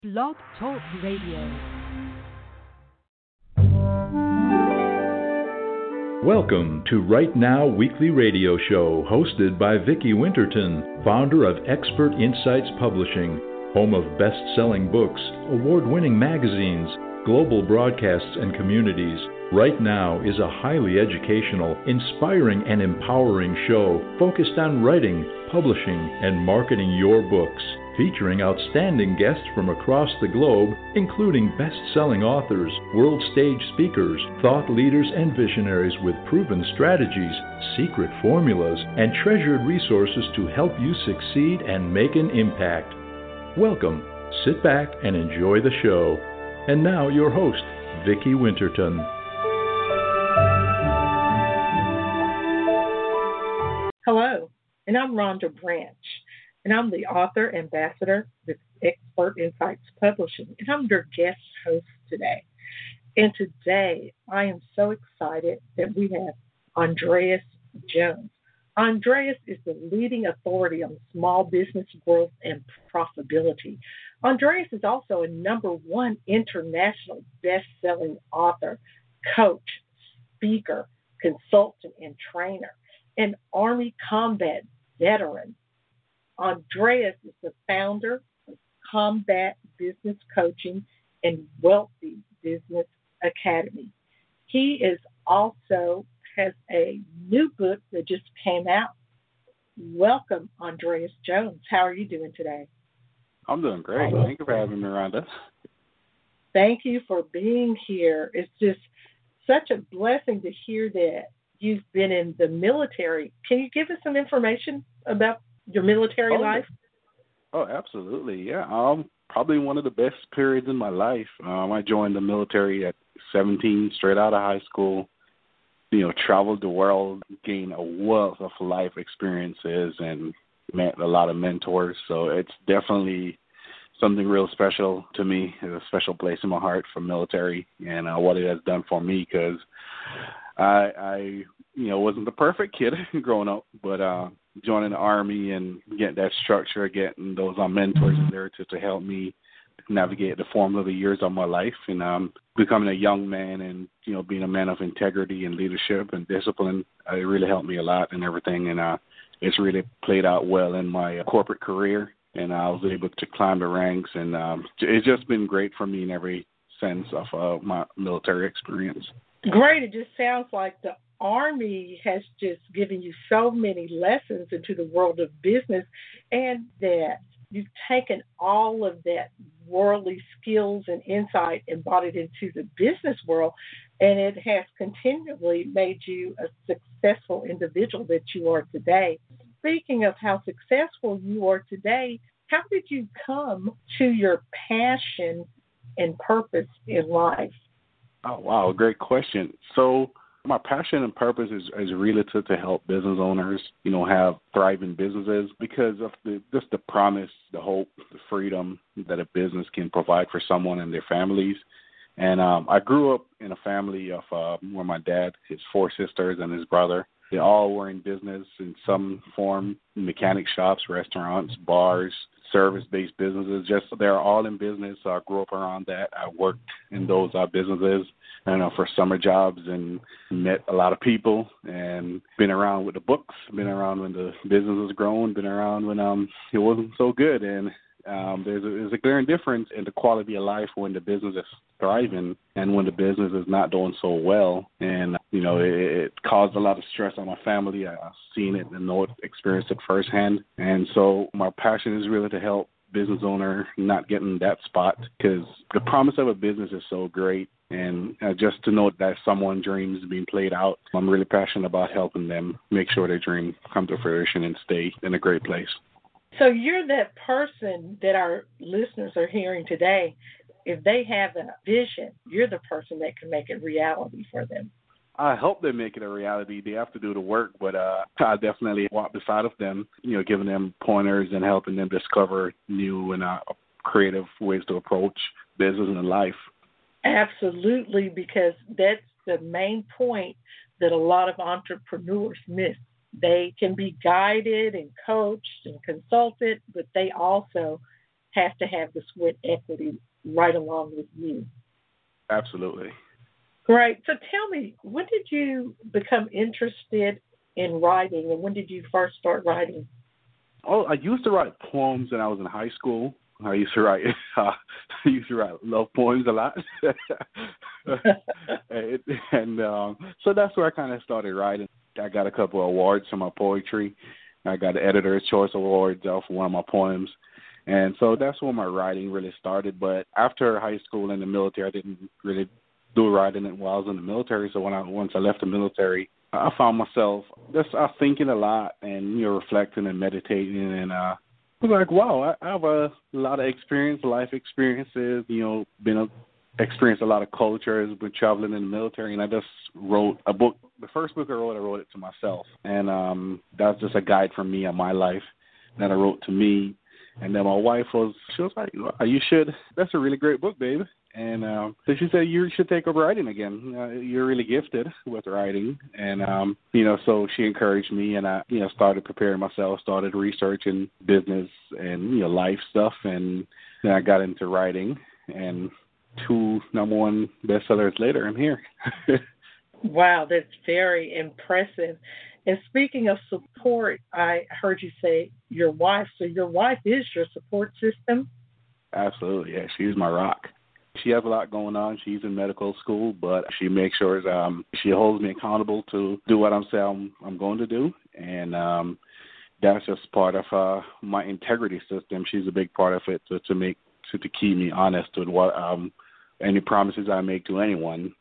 Blog Talk Radio. Welcome to Right Now Weekly Radio Show, hosted by Vicki Winterton, founder of Expert Insights Publishing, home of best-selling books, award-winning magazines, global broadcasts, and communities. Right Now is a highly educational, inspiring, and empowering show focused on writing, publishing, and marketing your books, featuring outstanding guests from across the globe, including best-selling authors, world stage speakers, thought leaders, and visionaries with proven strategies, secret formulas, and treasured resources to help you succeed and make an impact. Welcome, sit back, and enjoy the show. And now your host, Vicki Winterton. Hello, and I'm Rhonda Branch, and I'm the author ambassador with Expert Insights Publishing, and I'm your guest host today. And today, I am so excited that we have Andreas Jones. Andreas is the leading authority on small business growth and profitability. Andreas is also a #1 international best-selling author, coach, speaker, consultant, and trainer, an Army combat veteran. Andreas is the founder of Combat Business Coaching and Wealthy Business Academy. He is also has a new book that just came out. Welcome, Andreas Jones. How are you doing today? I'm doing great. Thank you for having me, Rhonda. Thank you for being here. It's just such a blessing to hear that you've been in the military. Can you give us some information about your military life? Oh, absolutely. Yeah. Probably one of the best periods in my life. I joined the military at 17, straight out of high school. Traveled the world, gained a wealth of life experiences, and met a lot of mentors. So it's definitely something real special to me. There's a special place in my heart for military and what it has done for me, because I wasn't the perfect kid growing up, but joining the Army and getting that structure, getting those mentors in there to help me navigate the formative years of my life, and becoming a young man and, being a man of integrity and leadership and discipline, it really helped me a lot and everything. And it's really played out well in my corporate career, and I was able to climb the ranks, and it's just been great for me in every sense of my military experience. Great. It just sounds like the Army has just given you so many lessons into the world of business, and that you've taken all of that worldly skills and insight and brought it into the business world, and it has continually made you a successful individual that you are today. Speaking of how successful you are today, how did you come to your passion and purpose in life? Oh, wow. Great question. So my passion and purpose is really to help business owners, have thriving businesses, because of the promise, the hope, the freedom that a business can provide for someone and their families. And I grew up in a family of where my dad, his 4 sisters, and his brother, they all were in business in some form: mechanic shops, restaurants, bars, service-based businesses. They're all in business. So I grew up around that. I worked in those businesses, for summer jobs, and met a lot of people, and been around with the books, been around when the business was growing, been around when it wasn't so good. And there's a clear difference in the quality of life when the business is thriving and when the business is not doing so well. And, it caused a lot of stress on my family. I've seen it and know it, experienced it firsthand. And so my passion is really to help business owner not get in that spot, because the promise of a business is so great. And just to know that someone's dreams being played out, I'm really passionate about helping them make sure their dream come to fruition and stay in a great place. So you're that person that our listeners are hearing today. If they have a vision, you're the person that can make it reality for them. I hope they make it a reality. They have to do the work, but I definitely walk beside of them, giving them pointers and helping them discover new and creative ways to approach business and life. Absolutely, because that's the main point that a lot of entrepreneurs miss. They can be guided and coached and consulted, but they also have to have the sweat equity right along with you. Absolutely. Great. So tell me, when did you become interested in writing, and when did you first start writing? Oh, I used to write poems when I was in high school. I used to write love poems a lot. So that's where I kind of started writing. I got a couple of awards for my poetry. I got the Editor's Choice Award for one of my poems. And so that's where my writing really started. But after high school and the military, I didn't really do writing while I was in the military. So once I left the military, I found myself just thinking a lot and, reflecting and meditating. And I was like, wow, I have a lot of experience, life experiences, experienced a lot of cultures, been traveling in the military. And I just wrote a book. The first book I wrote it to myself. And that's just a guide for me on my life that I wrote to me. And then my wife she was like, you should. That's a really great book, babe. And so she said, you should take up writing again. You're really gifted with writing. And, so she encouraged me, and I, started preparing myself, started researching business and, life stuff. And then I got into writing, and 2 number 1 bestsellers later, I'm here. Wow, that's very impressive. And speaking of support, I heard you say your wife. So your wife is your support system? Absolutely, yeah. She's my rock. She has a lot going on. She's in medical school, but she makes sure she holds me accountable to do what I'm saying I'm going to do. And that's just part of my integrity system. She's a big part of it to keep me honest with what any promises I make to anyone.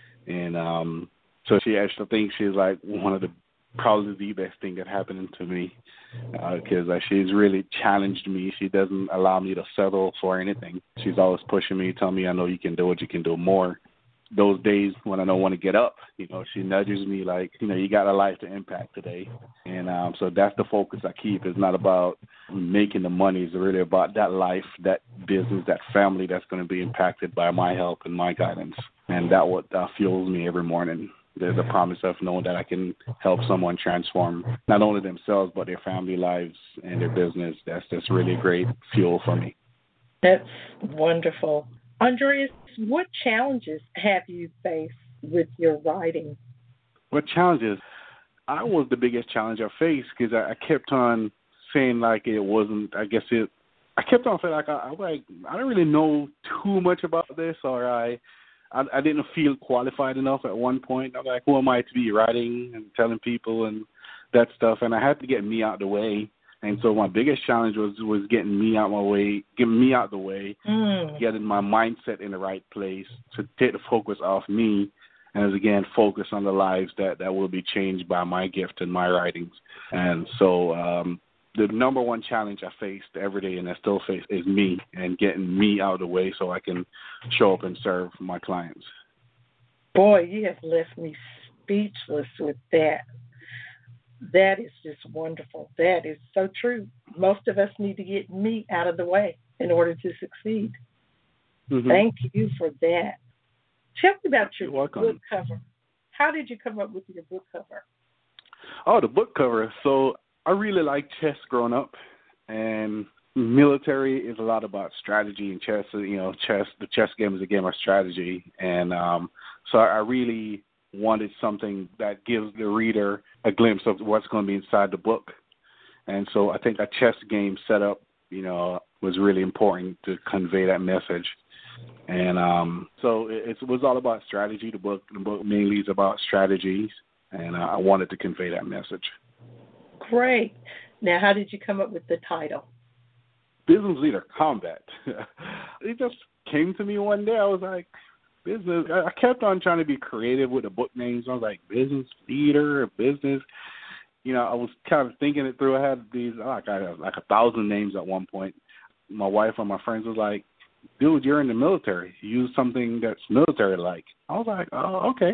And so she actually thinks she's like one of the probably the best thing that happened to me because she's really challenged me. She doesn't allow me to settle for anything. She's always pushing me, telling me, I know you can do it, you can do more. Those days when I don't want to get up, she nudges me like, you got a life to impact today. And so that's the focus I keep. It's not about making the money. It's really about that life, that business, that family that's going to be impacted by my help and my guidance. And that what fuels me every morning. There's a promise of knowing that I can help someone transform not only themselves, but their family lives and their business. That's just really great fuel for me. That's wonderful. Andreas, what challenges have you faced with your writing? What challenges? I was the biggest challenge I faced because I kept on saying like it wasn't, I kept on saying like I don't really know too much about this, or I didn't feel qualified enough at one point. I'm like, who am I to be writing and telling people and that stuff? And I had to get me out of the way. And so my biggest challenge was getting me out the way, getting my mindset in the right place to take the focus off me and, again, focus on the lives that will be changed by my gift and my writings. And so the number one challenge I faced every day and I still face is me and getting me out of the way so I can show up and serve my clients. Boy, you have left me speechless with that. That is just wonderful. That is so true. Most of us need to get me out of the way in order to succeed. Mm-hmm. Thank you for that. Tell me about your book cover. How did you come up with your book cover? Oh, the book cover. So I really liked chess growing up, and military is a lot about strategy and chess. The chess game is a game of strategy, and so I really wanted something that gives the reader a glimpse of what's going to be inside the book. And so I think a chess game setup, was really important to convey that message. And so it was all about strategy. The book mainly is about strategies, and I wanted to convey that message. Great. Now, how did you come up with the title? Business Leader Combat. It just came to me one day. I was like, business. I kept on trying to be creative with the book names. I was like, business leader, business. I was kind of thinking it through. I had these, I had like 1,000 names at one point. My wife and my friends was like, dude, you're in the military. Use something that's military-like. I was like, oh, okay.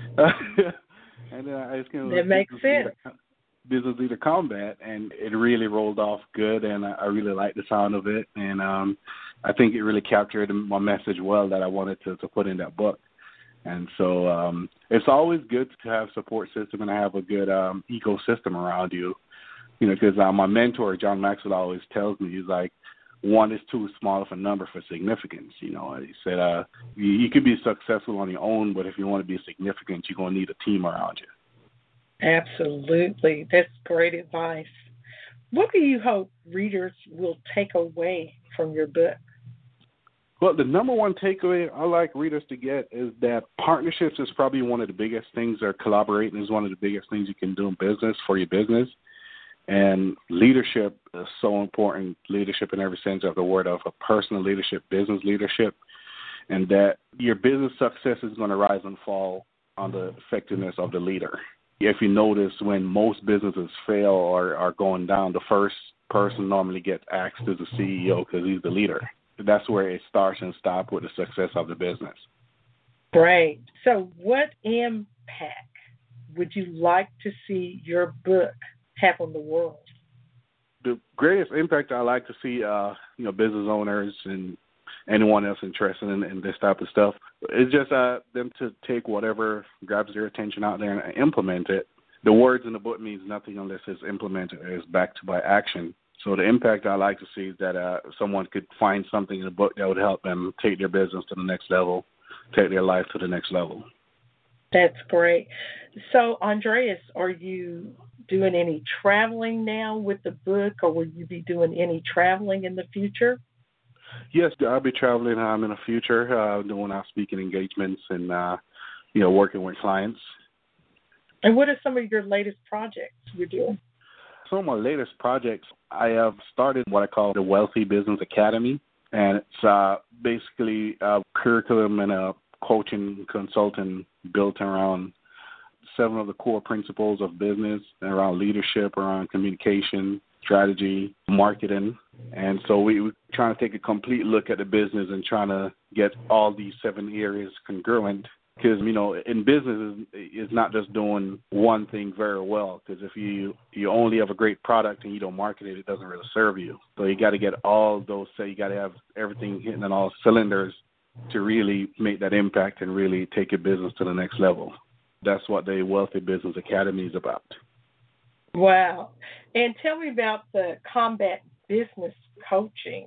And then I just came. That makes sense. Business Leader Combat, and it really rolled off good, and I really liked the sound of it, and I think it really captured my message well that I wanted to put in that book. And so it's always good to have a support system and have a good ecosystem around you, because my mentor, John Maxwell, always tells me, he's like, one is too small of a number for significance. He said you could be successful on your own, but if you want to be significant, you're going to need a team around you. Absolutely. That's great advice. What do you hope readers will take away from your book? Well, the number one takeaway I like readers to get is that partnerships is probably one of the biggest things, or collaborating is one of the biggest things you can do in business for your business. And leadership is so important, leadership in every sense of the word, of a personal leadership, business leadership, and that your business success is going to rise and fall on the effectiveness of the leader. If you notice, when most businesses fail or are going down, the first person normally gets axed as the CEO because he's the leader. That's where it starts and stops with the success of the business. Great. So what impact would you like to see your book have on the world? The greatest impact I like to see, business owners and anyone else interested in this type of stuff, is just them to take whatever grabs their attention out there and implement it. The words in the book means nothing unless it's implemented, it's backed by action. So the impact I like to see is that someone could find something in the book that would help them take their business to the next level, take their life to the next level. That's great. So, Andreas, are you doing any traveling now with the book, or will you be doing any traveling in the future? Yes, I'll be traveling in the future, doing our speaking engagements and, working with clients. And what are some of your latest projects you're doing? Some of my latest projects, I have started what I call the Wealthy Business Academy, and it's basically a curriculum and a coaching consultant built around 7 of the core principles of business, around leadership, around communication, strategy, marketing. And so we're trying to take a complete look at the business and trying to get all these 7 areas congruent. Because, in business, it's not just doing one thing very well. Because if you only have a great product and you don't market it, it doesn't really serve you. So you got to get all those, you got to have everything hitting on all cylinders to really make that impact and really take your business to the next level. That's what the Wealthy Business Academy is about. Wow. And tell me about the Combat Business Coaching.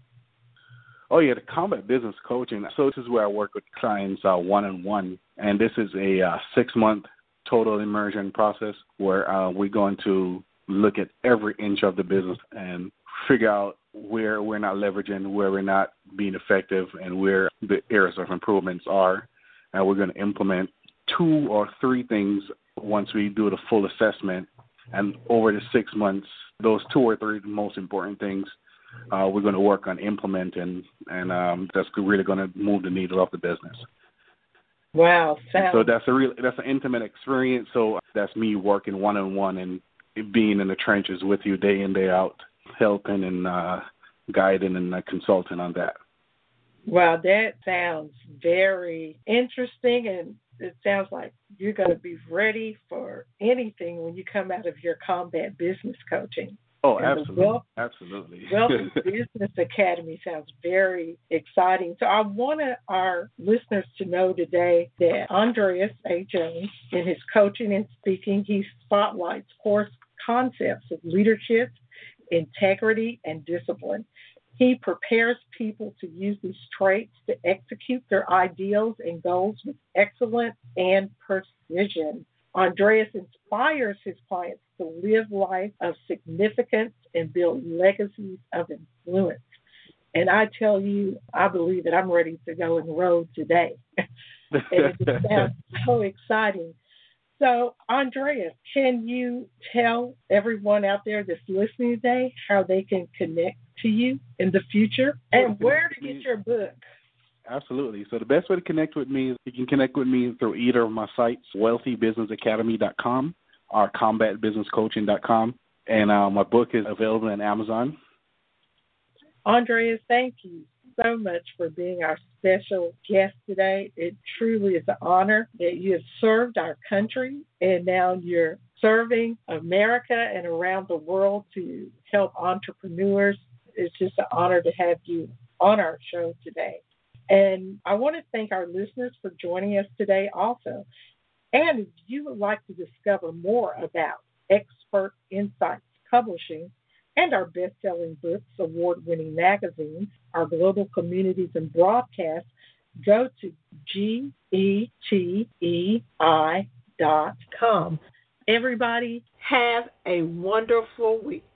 Oh, yeah, the Combat Business Coaching. So this is where I work with clients one-on-one, and this is a 6-month total immersion process where we're going to look at every inch of the business and figure out where we're not leveraging, where we're not being effective, and where the areas of improvements are. And we're going to implement 2 or 3 things once we do the full assessment. And over the 6 months, those 2 or 3 most important things we're going to work on implementing, and that's really going to move the needle of the business. Wow. So that's an intimate experience. So that's me working one-on-one and being in the trenches with you day in, day out, helping and guiding and consulting on that. Wow, that sounds very interesting, and it sounds like you're going to be ready for anything when you come out of your Combat Business Coaching. Oh, absolutely. Absolutely. Wealthy Business Academy sounds very exciting. So I want our listeners to know today that Andreas A. Jones, in his coaching and speaking, he spotlights core concepts of leadership, integrity, and discipline. He prepares people to use these traits to execute their ideals and goals with excellence and precision. Andreas inspires his clients to live life of significance and build legacies of influence. And I tell you, I believe that I'm ready to go on the road today. And it just sounds so exciting. So, Andreas, can you tell everyone out there that's listening today how they can connect to you in the future and where to get your book? Absolutely. So the best way to connect with me is you can connect with me through either of my sites, wealthybusinessacademy.com or combatbusinesscoaching.com. And my book is available on Amazon. Andreas, thank you so much for being our special guest today. It truly is an honor that you have served our country, and now you're serving America and around the world to help entrepreneurs. It's just an honor to have you on our show today. And I want to thank our listeners for joining us today also. And if you would like to discover more about Expert Insights Publishing, and our best-selling books, award-winning magazines, our global communities and broadcasts, go to getei.com. Everybody, have a wonderful week.